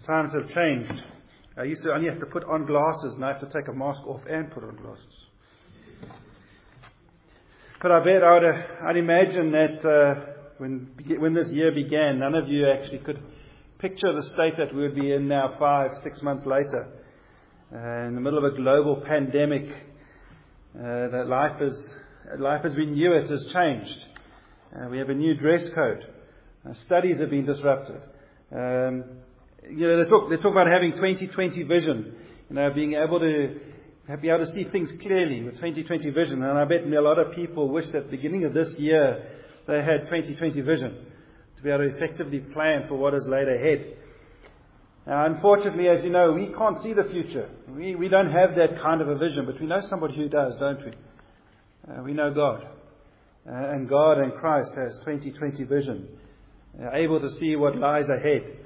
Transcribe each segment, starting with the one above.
Times have changed. I used to only have to put on glasses, and I have to take a mask off and put on glasses. But I'd imagine that when this year began, none of you actually could picture the state that we would be in now 5-6 months later. In the middle of a global pandemic, that life as we knew it has changed. We have a new dress code. Studies have been disrupted. They talk about having 20/20 vision. Being able to see things clearly with 20/20 vision. And I bet a lot of people wish that at the beginning of this year they had 20/20 vision to be able to effectively plan for what is laid ahead. Now, unfortunately, as you know, we can't see the future. We don't have that kind of a vision, but we know somebody who does, don't we? We know God. And God and Christ has 20/20 vision, able to see what lies ahead.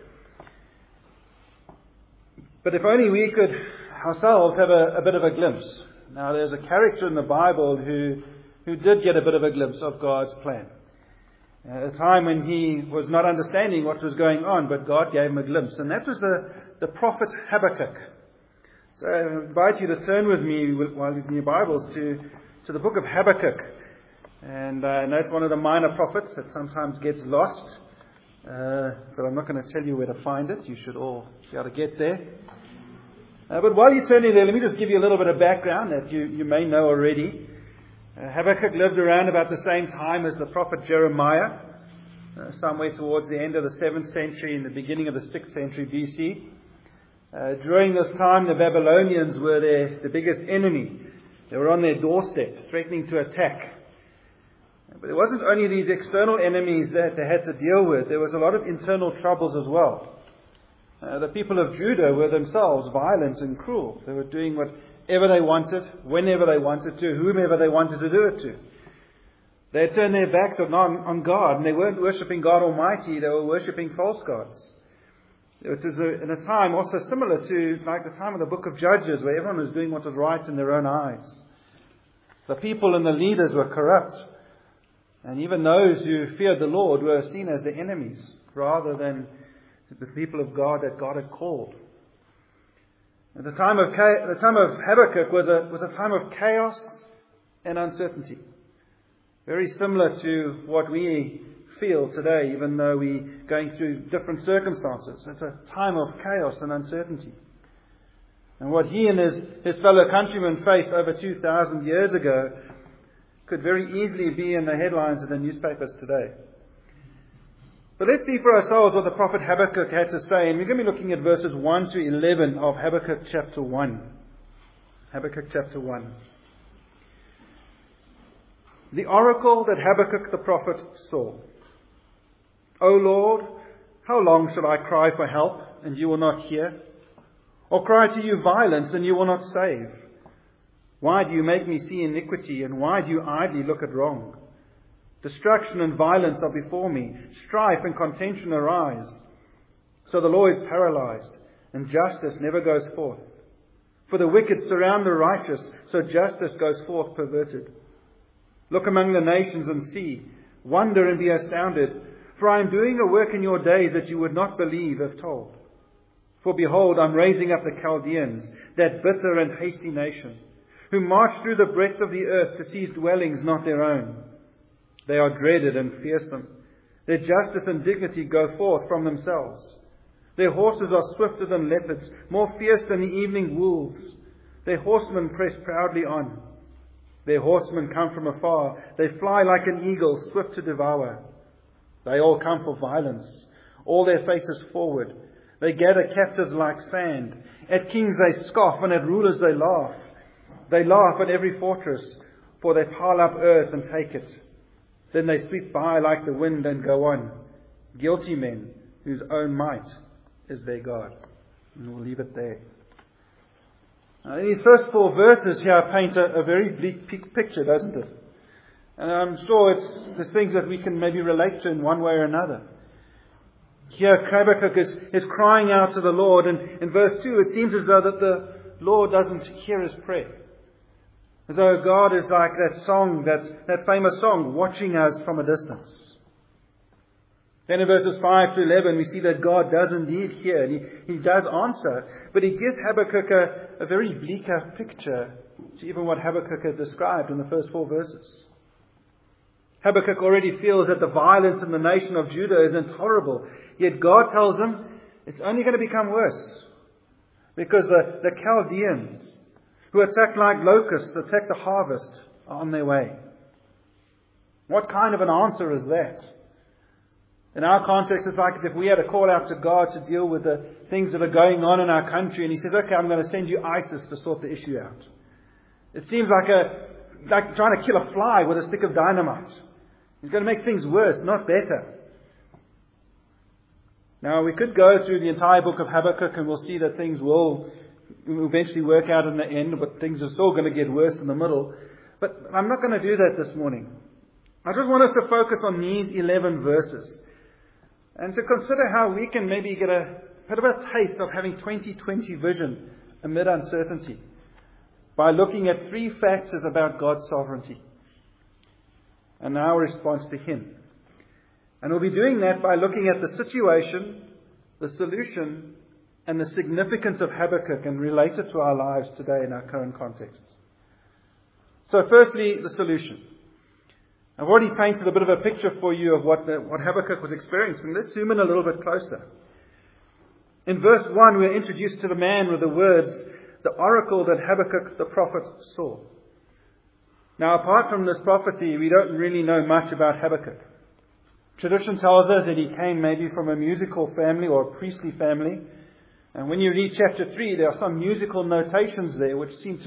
But if only we could ourselves have a bit of a glimpse. Now, there's a character in the Bible who did get a bit of a glimpse of God's plan. At a time when he was not understanding what was going on, but God gave him a glimpse. And that was the prophet Habakkuk. So I invite you to turn with me while in your Bibles to the book of Habakkuk. And I know it's one of the minor prophets that sometimes gets lost. But I'm not going to tell you where to find it. You should all be able to get there. But while you're turning there, let me just give you a little bit of background that you may know already. Habakkuk lived around about the same time as the prophet Jeremiah, somewhere towards the end of the 7th century and the beginning of the 6th century BC. During this time, the Babylonians were the biggest enemy. They were on their doorstep, threatening to attack. But it wasn't only these external enemies that they had to deal with. There was a lot of internal troubles as well. The people of Judah were themselves violent and cruel. They were doing whatever they wanted, whenever they wanted to, whomever they wanted to do it to. They had turned their backs on God, and they weren't worshipping God Almighty. They were worshipping false gods. It was in a time also similar to like the time of the book of Judges, where everyone was doing what was right in their own eyes. The people and the leaders were corrupt. And even those who feared the Lord were seen as the enemies, rather than the people of God that God had called. And the time of Habakkuk was a time of chaos and uncertainty. Very similar to what we feel today, even though we're going through different circumstances. It's a time of chaos and uncertainty. And what he and his fellow countrymen faced over 2,000 years ago could very easily be in the headlines of the newspapers today. But let's see for ourselves what the prophet Habakkuk had to say. And we're going to be looking at verses 1 to 11 of Habakkuk chapter 1. Habakkuk chapter 1. The oracle that Habakkuk the prophet saw. O Lord, how long shall I cry for help, and you will not hear? Or cry to you violence, and you will not save? Why do you make me see iniquity, and why do you idly look at wrong? Destruction and violence are before me. Strife and contention arise. So the law is paralyzed, and justice never goes forth. For the wicked surround the righteous, so justice goes forth perverted. Look among the nations and see. Wonder and be astounded. For I am doing a work in your days that you would not believe if told. For behold, I'm raising up the Chaldeans, that bitter and hasty nation, who march through the breadth of the earth to seize dwellings not their own. They are dreaded and fearsome. Their justice and dignity go forth from themselves. Their horses are swifter than leopards, more fierce than the evening wolves. Their horsemen press proudly on. Their horsemen come from afar. They fly like an eagle, swift to devour. They all come for violence, all their faces forward. They gather captives like sand. At kings they scoff, and at rulers they laugh. They laugh at every fortress, for they pile up earth and take it. Then they sweep by like the wind and go on. Guilty men whose own might is their God. And we'll leave it there. These first 4 verses here paint a very bleak picture, doesn't it? And I'm sure there's things that we can maybe relate to in one way or another. Here Habakkuk is crying out to the Lord, and in verse 2 it seems as though that the Lord doesn't hear his prayer. As though God is like that song, that famous song, watching us from a distance. Then in verses 5 to 11, we see that God does indeed hear, and He does answer. But He gives Habakkuk a very bleaker picture to even what Habakkuk had described in the first 4 verses. Habakkuk already feels that the violence in the nation of Judah is intolerable. Yet God tells him it's only going to become worse. Because the Chaldeans, who attack like locusts, attack the harvest, are on their way. What kind of an answer is that? In our context, it's like if we had a call out to God to deal with the things that are going on in our country, and He says, okay, I'm going to send you ISIS to sort the issue out. It seems like trying to kill a fly with a stick of dynamite. He's going to make things worse, not better. Now, we could go through the entire book of Habakkuk and we'll see that things will eventually work out in the end, but things are still going to get worse in the middle. But I'm not going to do that this morning. I just want us to focus on these 11 verses and to consider how we can maybe get a bit of a taste of having 2020 vision amid uncertainty by looking at 3 factors about God's sovereignty and our response to Him. And we'll be doing that by looking at the situation, the solution, and the significance of Habakkuk and relate it to our lives today in our current contexts. So firstly, the solution. I've already painted a bit of a picture for you of what Habakkuk was experiencing. Let's zoom in a little bit closer. In verse 1, we're introduced to the man with the words, the oracle that Habakkuk the prophet saw. Now, apart from this prophecy, we don't really know much about Habakkuk. Tradition tells us that he came maybe from a musical family or a priestly family. And when you read chapter 3, there are some musical notations there which seem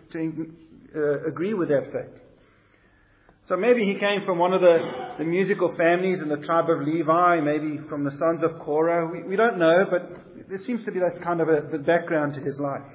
to agree with that fact. So maybe he came from one of the musical families in the tribe of Levi, maybe from the sons of Korah. We don't know, but there seems to be that kind of the background to his life.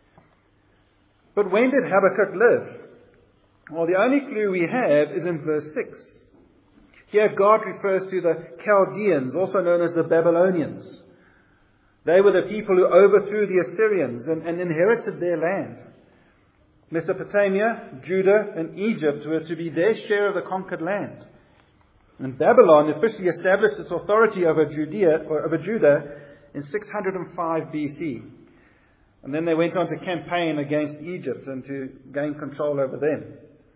But when did Habakkuk live? Well, the only clue we have is in verse 6. Here God refers to the Chaldeans, also known as the Babylonians. They were the people who overthrew the Assyrians and inherited their land. Mesopotamia, Judah, and Egypt were to be their share of the conquered land. And Babylon officially established its authority over Judah in 605 BC. And then they went on to campaign against Egypt and to gain control over them.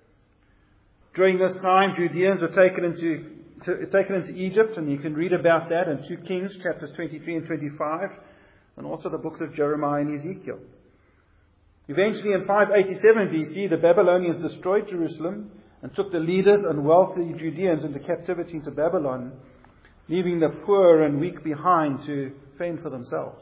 During this time, Judeans were taken into Egypt, and you can read about that in 2 Kings chapters 23 and 25, and also the books of Jeremiah and Ezekiel. Eventually, in 587 BC, the Babylonians destroyed Jerusalem and took the leaders and wealthy Judeans into captivity into Babylon, leaving the poor and weak behind to fend for themselves.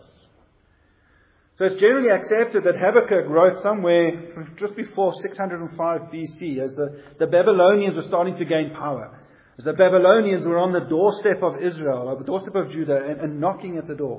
So it's generally accepted that Habakkuk wrote somewhere just before 605 BC as the Babylonians were starting to gain power. As the Babylonians were on the doorstep of Israel, or the doorstep of Judah, and knocking at the door.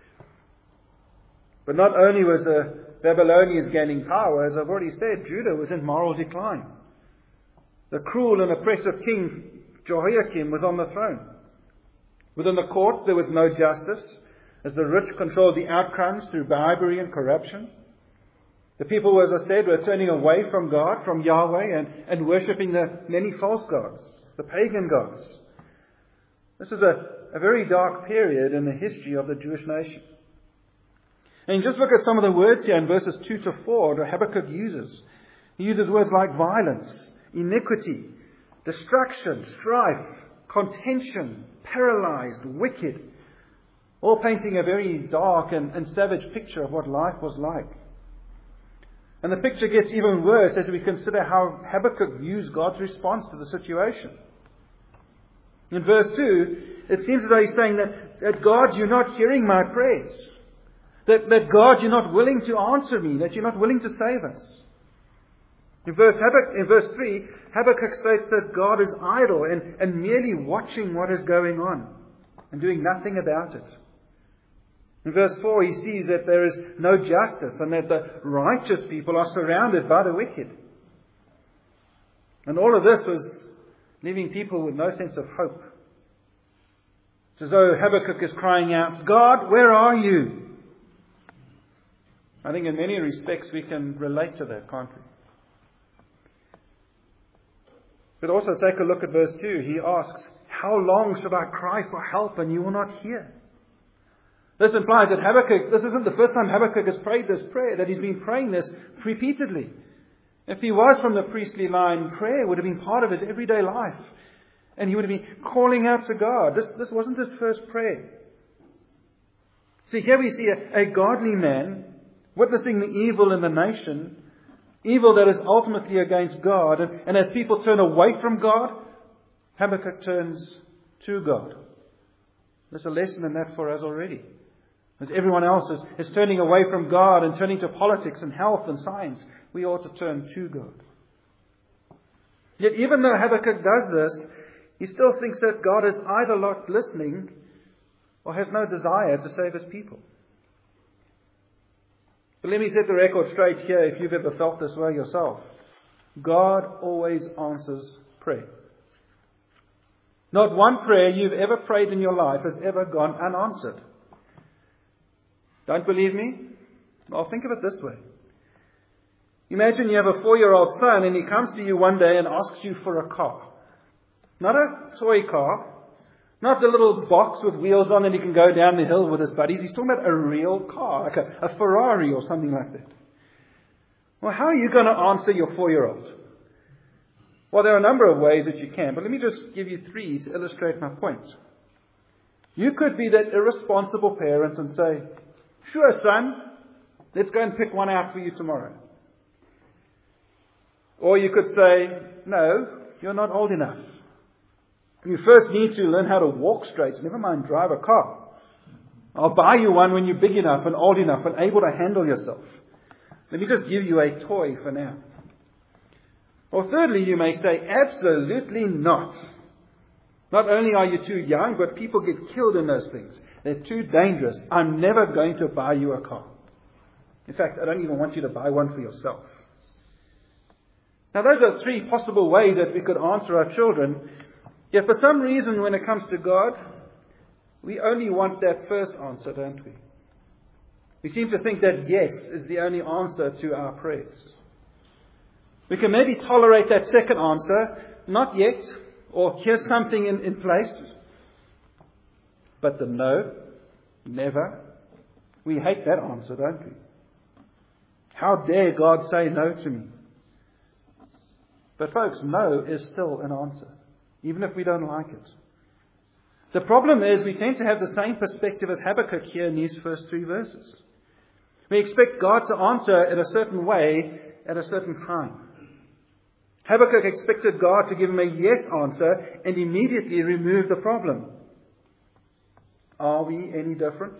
But not only was the Babylonians gaining power, as I've already said, Judah was in moral decline. The cruel and oppressive king Jehoiakim was on the throne. Within the courts there was no justice, as the rich controlled the outcomes through bribery and corruption. The people, as I said, were turning away from God, from Yahweh, and worshipping the many false gods, the pagan gods. This is a very dark period in the history of the Jewish nation. And just look at some of the words here in verses 2 to 4 that Habakkuk uses. He uses words like violence, iniquity, destruction, strife, contention, paralyzed, wicked, all painting a very dark and savage picture of what life was like. And the picture gets even worse as we consider how Habakkuk views God's response to the situation. In verse 2, it seems as though he's saying that God, you're not hearing my prayers. That God, you're not willing to answer me, that you're not willing to save us. In verse 3, Habakkuk states that God is idle and merely watching what is going on and doing nothing about it. In verse 4, he sees that there is no justice and that the righteous people are surrounded by the wicked. And all of this was leaving people with no sense of hope. It's as though Habakkuk is crying out, God, where are you? I think in many respects we can relate to that, can't we? But also take a look at verse 2. He asks, How long should I cry for help and you will not hear? This implies that Habakkuk, this isn't the first time Habakkuk has prayed this prayer, that he's been praying this repeatedly. If he was from the priestly line, prayer would have been part of his everyday life. And he would have been calling out to God. This wasn't his first prayer. See, here we see a godly man witnessing the evil in the nation, evil that is ultimately against God. And as people turn away from God, Habakkuk turns to God. There's a lesson in that for us already. As everyone else is turning away from God and turning to politics and health and science, we ought to turn to God. Yet even though Habakkuk does this, he still thinks that God is either not listening or has no desire to save his people. But let me set the record straight here if you've ever felt this way yourself. God always answers prayer. Not one prayer you've ever prayed in your life has ever gone unanswered. Don't believe me? Well, think of it this way. Imagine you have a 4-year-old son and he comes to you one day and asks you for a car. Not a toy car. Not the little box with wheels on and he can go down the hill with his buddies. He's talking about a real car, like a Ferrari or something like that. Well, how are you going to answer your 4-year-old? Well, there are a number of ways that you can, but let me just give you 3 to illustrate my point. You could be that irresponsible parent and say, "Sure, son, let's go and pick one out for you tomorrow." Or you could say, "No, you're not old enough. You first need to learn how to walk straight, never mind drive a car. I'll buy you one when you're big enough and old enough and able to handle yourself. Let me just give you a toy for now." Or thirdly, you may say, "Absolutely not. Not only are you too young, but people get killed in those things. They're too dangerous. I'm never going to buy you a car. In fact, I don't even want you to buy one for yourself." Now, those are 3 possible ways that we could answer our children. Yet for some reason, when it comes to God, we only want that first answer, don't we? We seem to think that yes is the only answer to our prayers. We can maybe tolerate that second answer, not yet, or here's something in place. But the no, never, we hate that answer, don't we? How dare God say no to me? But folks, no is still an answer, even if we don't like it. The problem is we tend to have the same perspective as Habakkuk here in these first 3 verses. We expect God to answer in a certain way at a certain time. Habakkuk expected God to give him a yes answer and immediately remove the problem. Are we any different?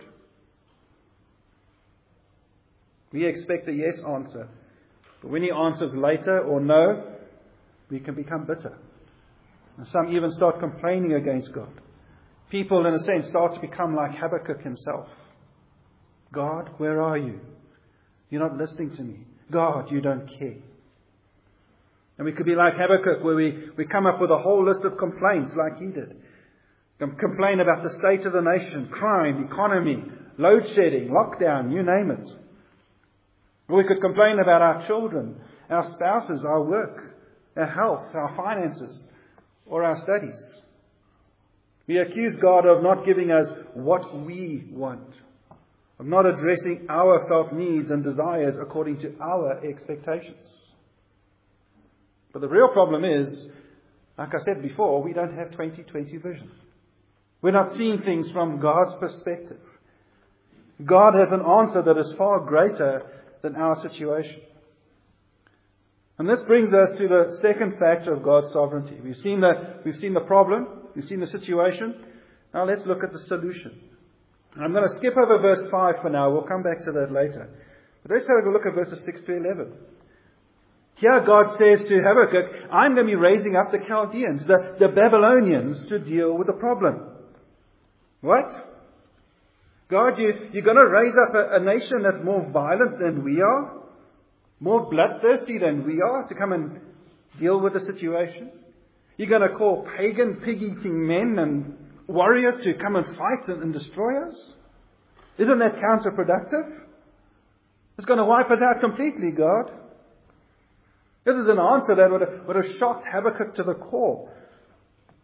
We expect a yes answer. But when he answers later or no, we can become bitter. And some even start complaining against God. People, in a sense, start to become like Habakkuk himself. "God, where are you? You're not listening to me. God, you don't care." And we could be like Habakkuk, where we come up with a whole list of complaints like he did. Complain about the state of the nation, crime, economy, load shedding, lockdown, you name it. Or we could complain about our children, our spouses, our work, our health, our finances, or our studies. We accuse God of not giving us what we want, of not addressing our felt needs and desires according to our expectations. But the real problem is, like I said before, we don't have 20/20 vision. We're not seeing things from God's perspective. God has an answer that is far greater than our situation. And this brings us to the second factor of God's sovereignty. We've seen the problem, we've seen the situation. Now let's look at the solution. I'm going to skip over verse 5 for now. We'll come back to that later. But let's have a look at verses 6 to 11. Here God says to Habakkuk, "I'm going to be raising up the Chaldeans, the Babylonians, to deal with the problem." What? God, you're going to raise up a nation that's more violent than we are? More bloodthirsty than we are to come and deal with the situation? You're going to call pagan, pig-eating men and warriors to come and fight and destroy us? Isn't that counterproductive? It's going to wipe us out completely, God. This is an answer that would have shocked Habakkuk to the core.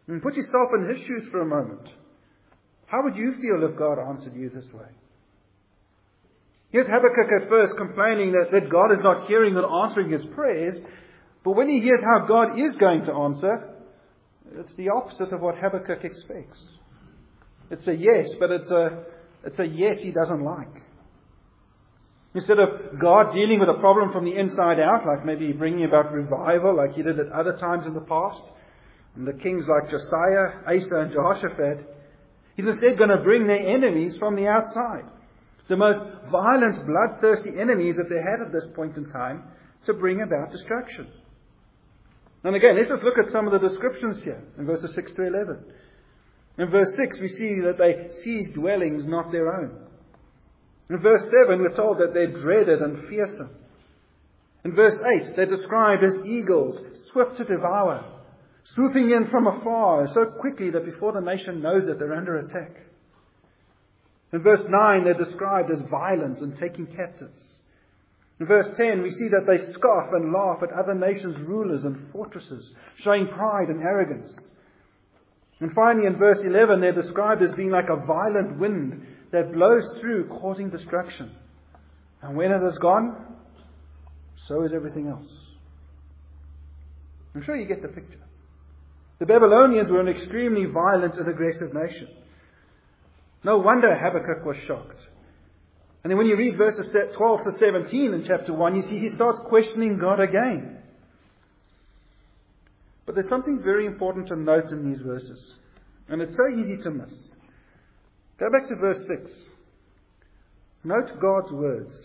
And put yourself in his shoes for a moment. How would you feel if God answered you this way? Here's Habakkuk at first complaining that God is not hearing and answering his prayers. But when he hears how God is going to answer, it's the opposite of what Habakkuk expects. It's a yes, but it's a yes he doesn't like. Instead of God dealing with a problem from the inside out, like maybe bringing about revival like he did at other times in the past, and the kings like Josiah, Asa and Jehoshaphat, he's instead going to bring their enemies from the outside. The most violent, bloodthirsty enemies that they had at this point in time to bring about destruction. And again, let's just look at some of the descriptions here in verses 6 to 11. In verse 6, we see that they seized dwellings not their own. In verse 7, we're told that they're dreaded and fearsome. In verse 8, they're described as eagles, swift to devour, swooping in from afar so quickly that before the nation knows it, they're under attack. In verse 9, they're described as violent and taking captives. In verse 10, we see that they scoff and laugh at other nations' rulers and fortresses, showing pride and arrogance. And finally, in verse 11, they're described as being like a violent wind that blows through, causing destruction. And when it is gone, so is everything else. I'm sure you get the picture. The Babylonians were an extremely violent and aggressive nation. No wonder Habakkuk was shocked. And then when you read verses 12 to 17 in chapter 1, you see he starts questioning God again. But there's something very important to note in these verses. And it's so easy to miss. Go back to verse 6. Note God's words.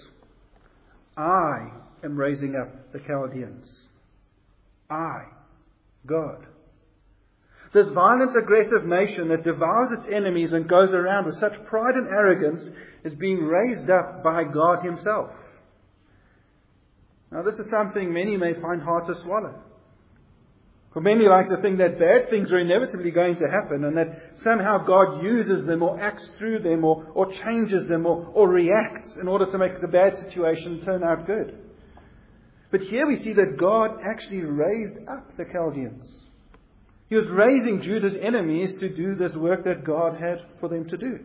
I am raising up the Chaldeans. I, God. This violent, aggressive nation that devours its enemies and goes around with such pride and arrogance is being raised up by God himself. Now, this is something many may find hard to swallow. For many like to think that bad things are inevitably going to happen and that somehow God uses them or acts through them or changes them or reacts in order to make the bad situation turn out good. But here we see that God actually raised up the Chaldeans. He was raising Judah's enemies to do this work that God had for them to do.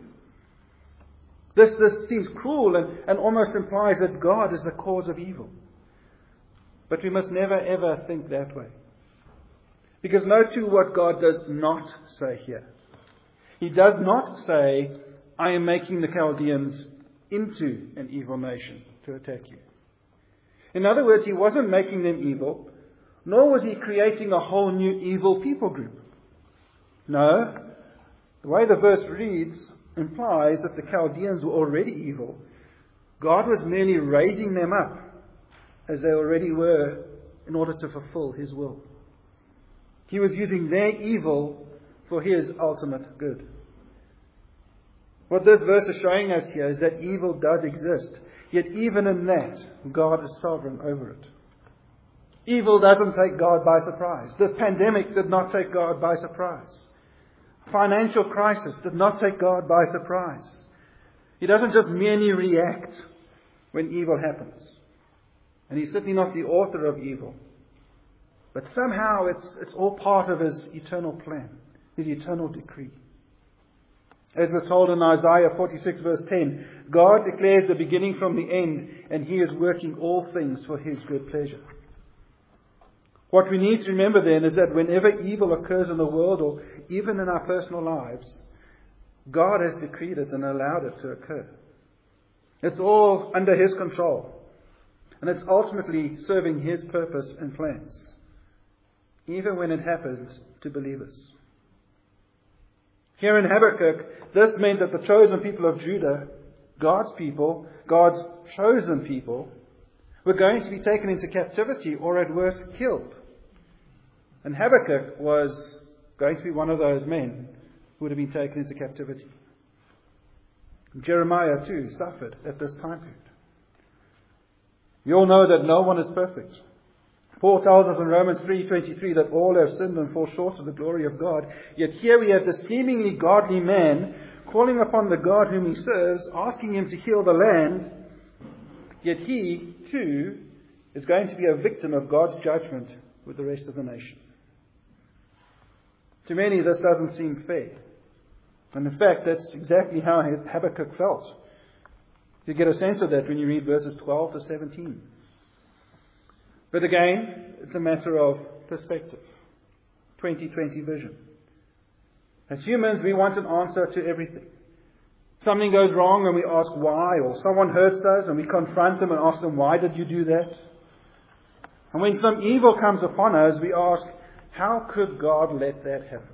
This seems cruel and almost implies that God is the cause of evil. But we must never ever think that way. Because note too what God does not say here. He does not say, I am making the Chaldeans into an evil nation to attack you. In other words, he wasn't making them evil, nor was he creating a whole new evil people group. No, the way the verse reads implies that the Chaldeans were already evil. God was merely raising them up as they already were in order to fulfill his will. He was using their evil for his ultimate good. What this verse is showing us here is that evil does exist, yet even in that, God is sovereign over it. Evil doesn't take God by surprise. This pandemic did not take God by surprise. Financial crisis did not take God by surprise. He doesn't just merely react when evil happens. And he's certainly not the author of evil. But somehow it's all part of his eternal plan, his eternal decree. As we're told in Isaiah 46 verse 10, God declares the beginning from the end, and he is working all things for his good pleasure. What we need to remember then is that whenever evil occurs in the world or even in our personal lives, God has decreed it and allowed it to occur. It's all under his control. And it's ultimately serving his purpose and plans, even when it happens to believers. Here in Habakkuk, this meant that the chosen people of Judah, God's people, God's chosen people, were going to be taken into captivity or at worst killed. And Habakkuk was going to be one of those men who would have been taken into captivity. Jeremiah too suffered at this time period. You all know that no one is perfect. Paul tells us in Romans 3:23 that all have sinned and fall short of the glory of God. Yet here we have this seemingly godly man calling upon the God whom he serves, asking him to heal the land. Yet he, too, is going to be a victim of God's judgment with the rest of the nation. To many, this doesn't seem fair. And in fact, that's exactly how Habakkuk felt. You get a sense of that when you read verses 12 to 17. But again, it's a matter of perspective. 2020 vision. As humans, we want an answer to everything. Something goes wrong and we ask why, or someone hurts us and we confront them and ask them, why did you do that? And when some evil comes upon us, we ask, how could God let that happen?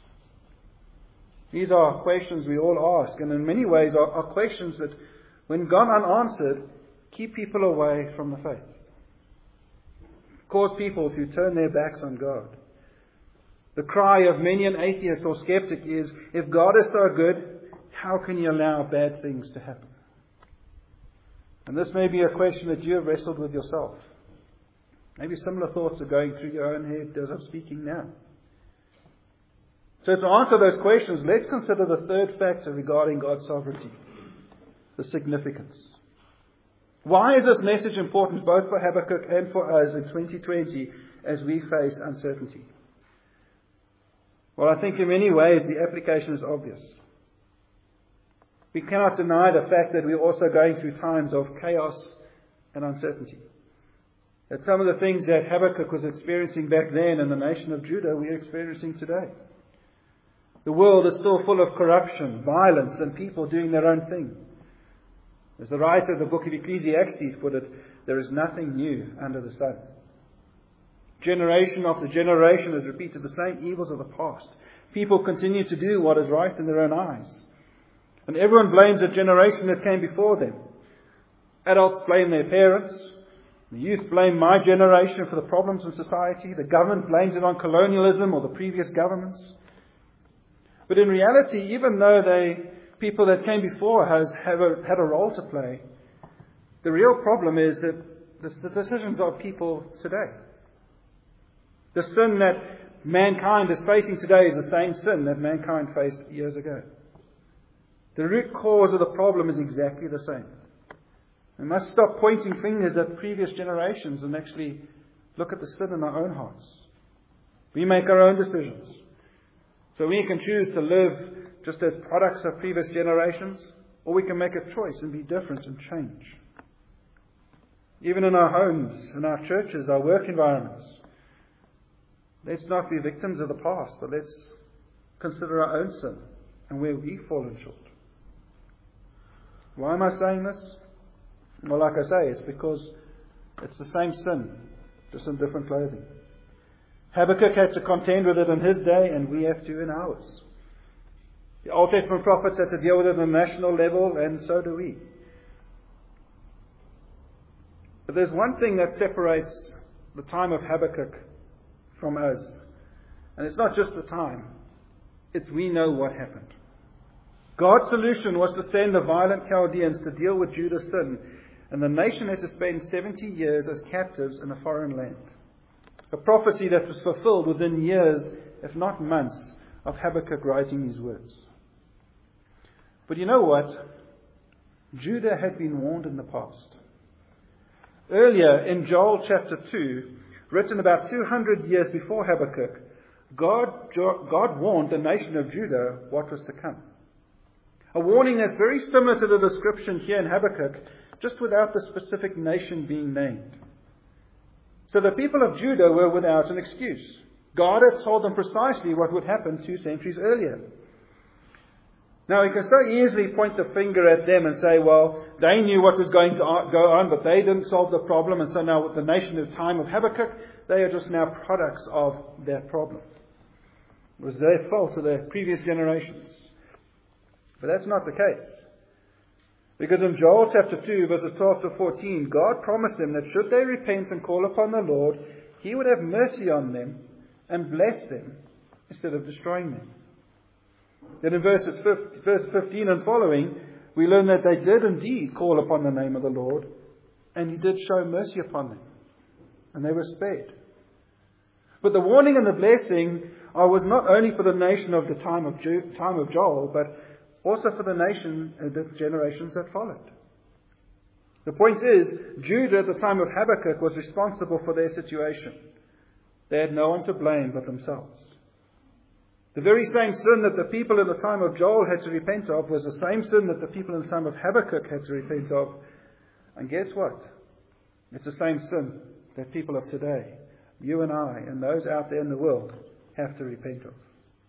These are questions we all ask, and in many ways are questions that, when gone unanswered, keep people away from the faith. Cause people to turn their backs on God. The cry of many an atheist or skeptic is, if God is so good, how can you allow bad things to happen? And this may be a question that you have wrestled with yourself. Maybe similar thoughts are going through your own head as I'm speaking now. So to answer those questions, let's consider the third factor regarding God's sovereignty, the significance. Why is this message important both for Habakkuk and for us in 2020 as we face uncertainty? Well, I think in many ways the application is obvious. We cannot deny the fact that we're also going through times of chaos and uncertainty. That some of the things that Habakkuk was experiencing back then in the nation of Judah, we are experiencing today. The world is still full of corruption, violence, and people doing their own thing. As the writer of the book of Ecclesiastes put it, there is nothing new under the sun. Generation after generation has repeated the same evils of the past. People continue to do what is right in their own eyes. And everyone blames the generation that came before them. Adults blame their parents. The youth blame my generation for the problems in society. The government blames it on colonialism or the previous governments. But in reality, even though people that came before us had a role to play, the real problem is that the decisions of people today. The sin that mankind is facing today is the same sin that mankind faced years ago. The root cause of the problem is exactly the same. We must stop pointing fingers at previous generations and actually look at the sin in our own hearts. We make our own decisions. So we can choose to live just as products of previous generations, or we can make a choice and be different and change. Even in our homes, in our churches, our work environments, let's not be victims of the past, but let's consider our own sin and where we've fallen short. Why am I saying this? Well, like I say, it's because it's the same sin, just in different clothing. Habakkuk had to contend with it in his day, and we have to in ours. The Old Testament prophets had to deal with it on a national level, and so do we. But there's one thing that separates the time of Habakkuk from us. And it's not just the time. It's we know what happened. God's solution was to send the violent Chaldeans to deal with Judah's sin, and the nation had to spend 70 years as captives in a foreign land. A prophecy that was fulfilled within years, if not months, of Habakkuk writing these words. But you know what? Judah had been warned in the past. Earlier in Joel chapter 2, written about 200 years before Habakkuk, God warned the nation of Judah what was to come. A warning that's very similar to the description here in Habakkuk, just without the specific nation being named. So the people of Judah were without an excuse. God had told them precisely what would happen 2 centuries earlier. Now, we can so easily point the finger at them and say, well, they knew what was going to go on, but they didn't solve the problem, and so now the nation at the time of Habakkuk, they are just now products of that problem. It was their fault of their previous generations. But that's not the case. Because in Joel chapter 2, verses 12 to 14, God promised them that should they repent and call upon the Lord, He would have mercy on them and bless them instead of destroying them. Then in verse 15 and following, we learn that they did indeed call upon the name of the Lord, and He did show mercy upon them, and they were spared. But the warning and the blessing was not only for the nation of the time of Joel, but also for the nation and the generations that followed. The point is, Judah at the time of Habakkuk was responsible for their situation. They had no one to blame but themselves. The very same sin that the people in the time of Joel had to repent of was the same sin that the people in the time of Habakkuk had to repent of. And guess what? It's the same sin that people of today, you and I, and those out there in the world, have to repent of.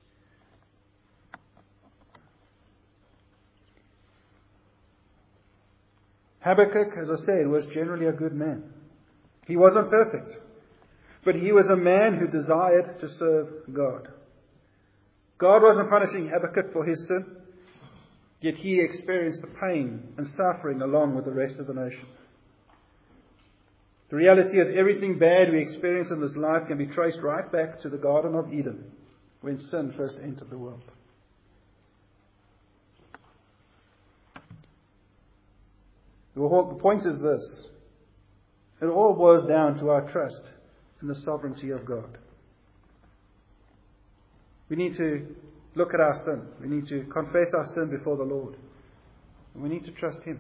Habakkuk, as I said, was generally a good man. He wasn't perfect, but he was a man who desired to serve God. God wasn't punishing Habakkuk for his sin, yet he experienced the pain and suffering along with the rest of the nation. The reality is everything bad we experience in this life can be traced right back to the Garden of Eden, when sin first entered the world. The point is this: it all boils down to our trust in the sovereignty of God. We need to look at our sin. We need to confess our sin before the Lord. And we need to trust Him.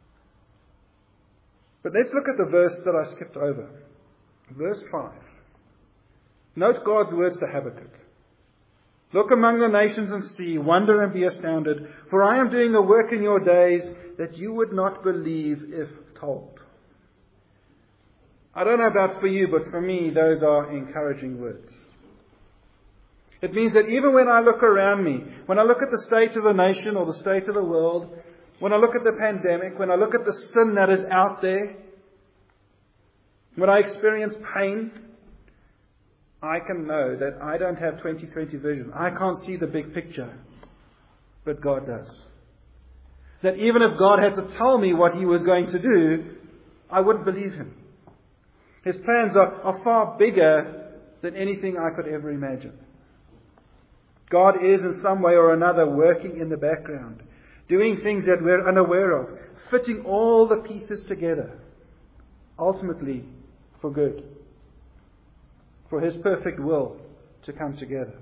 But let's look at the verse that I skipped over. Verse 5. Note God's words to Habakkuk. Look among the nations and see, wonder and be astounded, for I am doing a work in your days that you would not believe if told. I don't know about for you, but for me, those are encouraging words. It means that even when I look around me, when I look at the state of the nation or the state of the world, when I look at the pandemic, when I look at the sin that is out there, when I experience pain, I can know that I don't have 20/20 vision. I can't see the big picture, but God does. That even if God had to tell me what He was going to do, I wouldn't believe Him. His plans are far bigger than anything I could ever imagine. God is in some way or another working in the background, doing things that we're unaware of, fitting all the pieces together, ultimately for good, for His perfect will to come together.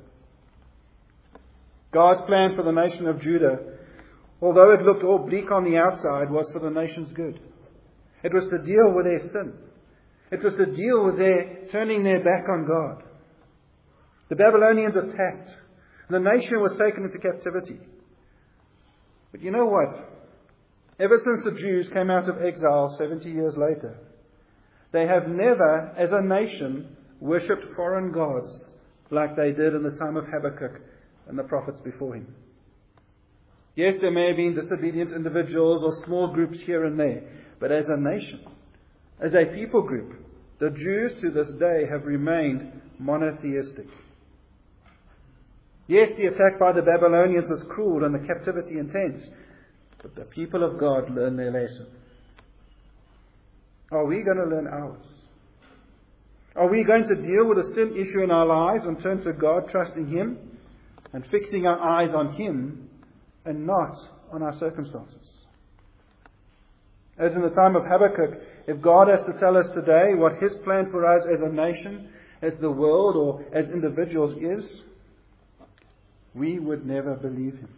God's plan for the nation of Judah, although it looked all bleak on the outside, was for the nation's good. It was to deal with their sin. It was to deal with their turning their back on God. The Babylonians attacked. The nation was taken into captivity. But you know what? Ever since the Jews came out of exile 70 years later, they have never, as a nation, worshipped foreign gods like they did in the time of Habakkuk and the prophets before him. Yes, there may have been disobedient individuals or small groups here and there, but as a nation, as a people group, the Jews to this day have remained monotheistic. Yes, the attack by the Babylonians was cruel and the captivity intense, but the people of God learned their lesson. Are we going to learn ours? Are we going to deal with a sin issue in our lives and turn to God, trusting Him and fixing our eyes on Him and not on our circumstances? As in the time of Habakkuk, if God has to tell us today what His plan for us as a nation, as the world, or as individuals is, we would never believe Him.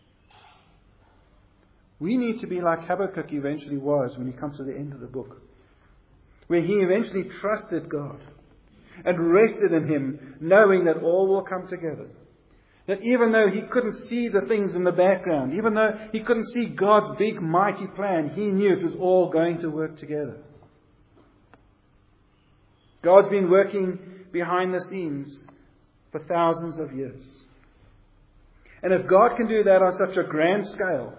We need to be like Habakkuk eventually was when he comes to the end of the book, where he eventually trusted God and rested in Him, knowing that all will come together. That even though he couldn't see the things in the background, even though he couldn't see God's big, mighty plan, he knew it was all going to work together. God's been working behind the scenes for thousands of years. And if God can do that on such a grand scale,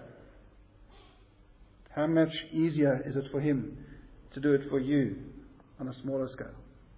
how much easier is it for Him to do it for you on a smaller scale?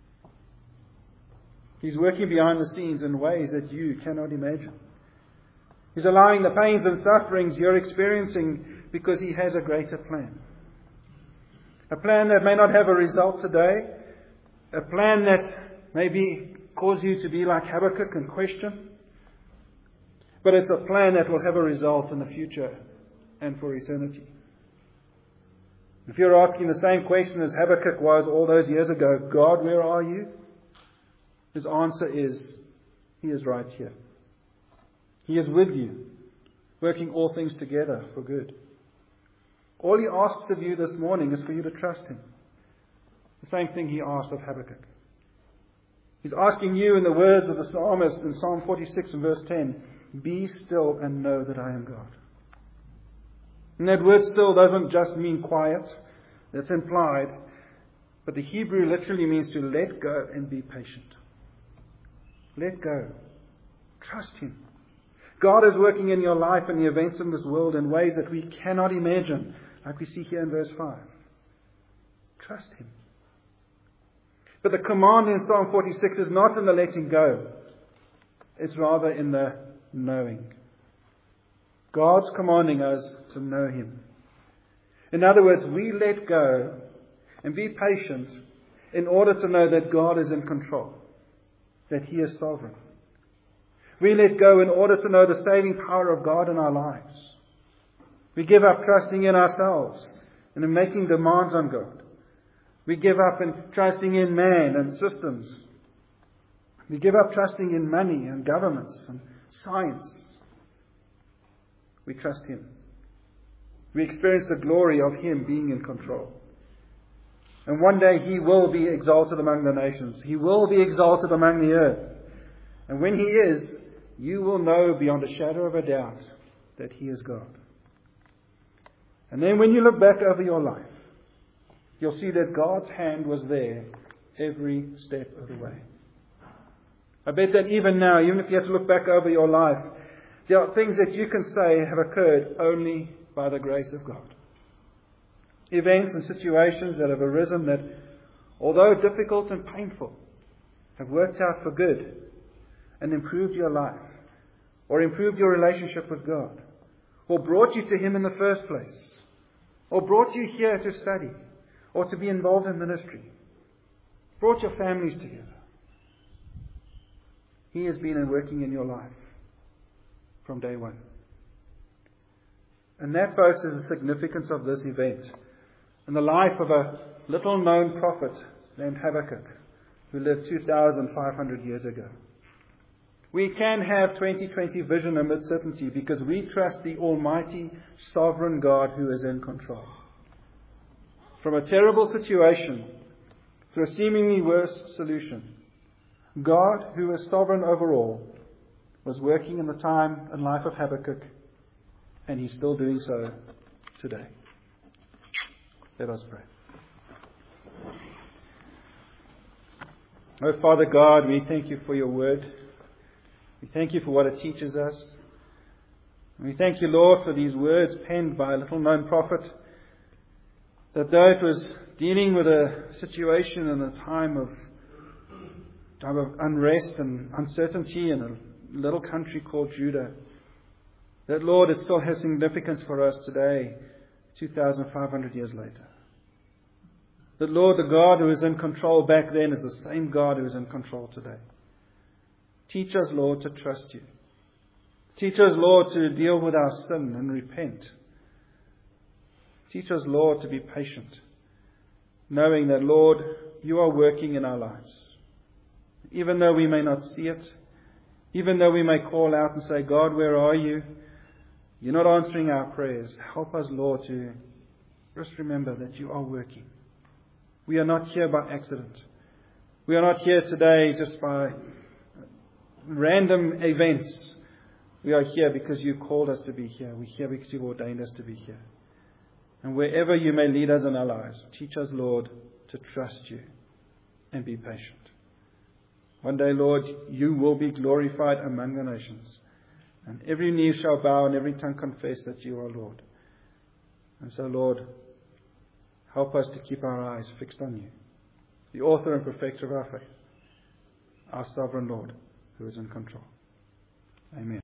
He's working behind the scenes in ways that you cannot imagine. He's allowing the pains and sufferings you're experiencing because He has a greater plan. A plan that may not have a result today. A plan that maybe cause you to be like Habakkuk and question. But it's a plan that will have a result in the future and for eternity. If you're asking the same question as Habakkuk was all those years ago, God, where are you? His answer is, He is right here. He is with you, working all things together for good. All He asks of you this morning is for you to trust Him. The same thing He asked of Habakkuk. He's asking you in the words of the psalmist in Psalm 46 and verse 10, be still and know that I am God. And that word still doesn't just mean quiet. That's implied. But the Hebrew literally means to let go and be patient. Let go. Trust Him. God is working in your life and the events in this world in ways that we cannot imagine, like we see here in verse 5. Trust Him. But the command in Psalm 46 is not in the letting go. It's rather in the knowing. God's commanding us to know Him. In other words, we let go and be patient in order to know that God is in control, that He is sovereign. We let go in order to know the saving power of God in our lives. We give up trusting in ourselves and in making demands on God. We give up in trusting in man and systems. We give up trusting in money and governments and science. We trust Him. We experience the glory of Him being in control. And one day He will be exalted among the nations. He will be exalted among the earth. And when He is, you will know beyond a shadow of a doubt that He is God. And then when you look back over your life, you'll see that God's hand was there every step of the way. I bet that even now, even if you have to look back over your life, there are things that you can say have occurred only by the grace of God. Events and situations that have arisen that, although difficult and painful, have worked out for good and improved your life, or improved your relationship with God, or brought you to Him in the first place, or brought you here to study, or to be involved in ministry, brought your families together. He has been working in your life from day one. And that, folks, is the significance of this event in the life of a little-known prophet named Habakkuk, who lived 2,500 years ago. We can have 2020 vision amid certainty because we trust the Almighty, sovereign God who is in control. From a terrible situation to a seemingly worse solution, God, who is sovereign over all, was working in the time and life of Habakkuk, and He's still doing so today. Let us pray. Oh, Father God, we thank You for Your word. We thank You for what it teaches us. We thank You, Lord, for these words penned by a little-known prophet, that though it was dealing with a situation in a time of unrest and uncertainty in a little country called Judah, that, Lord, it still has significance for us today, 2,500 years later. That, Lord, the God who is in control back then is the same God who is in control today. Teach us, Lord, to trust You. Teach us, Lord, to deal with our sin and repent. Teach us, Lord, to be patient, knowing that, Lord, You are working in our lives. Even though we may not see it, even though we may call out and say, God, where are You? You're not answering our prayers. Help us, Lord, to just remember that You are working. We are not here by accident. We are not here today just by random events. We are here because You called us to be here. We're here because You've ordained us to be here. And wherever You may lead us in our lives, teach us, Lord, to trust You and be patient. One day, Lord, You will be glorified among the nations. And every knee shall bow and every tongue confess that You are Lord. And so, Lord, help us to keep our eyes fixed on You, the author and perfecter of our faith, our sovereign Lord, who is in control. Amen.